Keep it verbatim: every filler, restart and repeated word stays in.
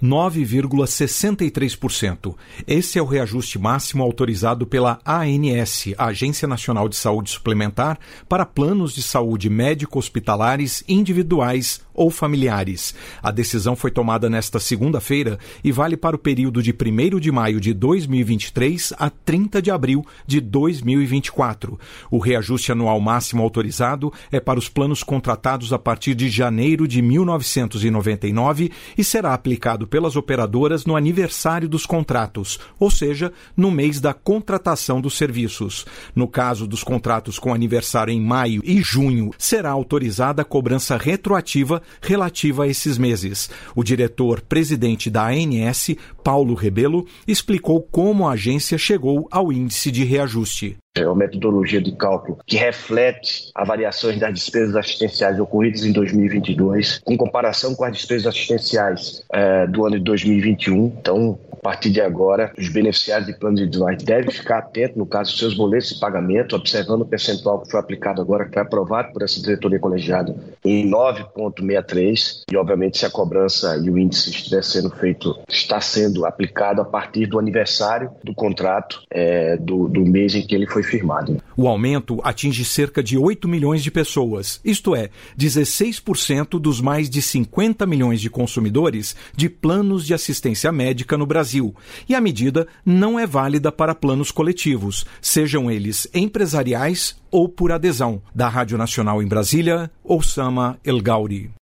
nove vírgula sessenta e três por cento. Esse é o reajuste máximo autorizado pela A N S, a Agência Nacional de Saúde Suplementar, para planos de saúde médico-hospitalares individuais ou familiares. A decisão foi tomada nesta segunda-feira e vale para o período de primeiro de maio de dois mil e vinte e três a trinta de abril de dois mil e vinte e quatro. O reajuste anual máximo autorizado é para os planos contratados a partir de janeiro de mil novecentos e noventa e nove e será aplicado pelas operadoras no aniversário dos contratos, ou seja, no mês da contratação dos serviços. No caso dos contratos com aniversário em maio e junho, será autorizada a cobrança retroativa relativa a esses meses. O diretor-presidente da A N S, Paulo Rebelo, explicou como a agência chegou ao índice de reajuste. É uma metodologia de cálculo que reflete as variações das despesas assistenciais ocorridas em dois mil e vinte e dois, em comparação com as despesas assistenciais é, do ano de dois mil e vinte e um. Então, a partir de agora, os beneficiários de planos individuais devem ficar atentos, no caso dos seus boletos de pagamento, observando o percentual que foi aplicado agora, que foi aprovado por essa diretoria colegiada, em nove vírgula sessenta e três. E, obviamente, se a cobrança e o índice estiver sendo feito, está sendo aplicado a partir do aniversário do contrato é, do, do mês em que ele foi firmado. O aumento atinge cerca de oito milhões de pessoas, isto é, dezesseis por cento dos mais de cinquenta milhões de consumidores de planos de assistência médica no Brasil. E a medida não é válida para planos coletivos, sejam eles empresariais ou por adesão. Da Rádio Nacional em Brasília, Oussama El Gauri.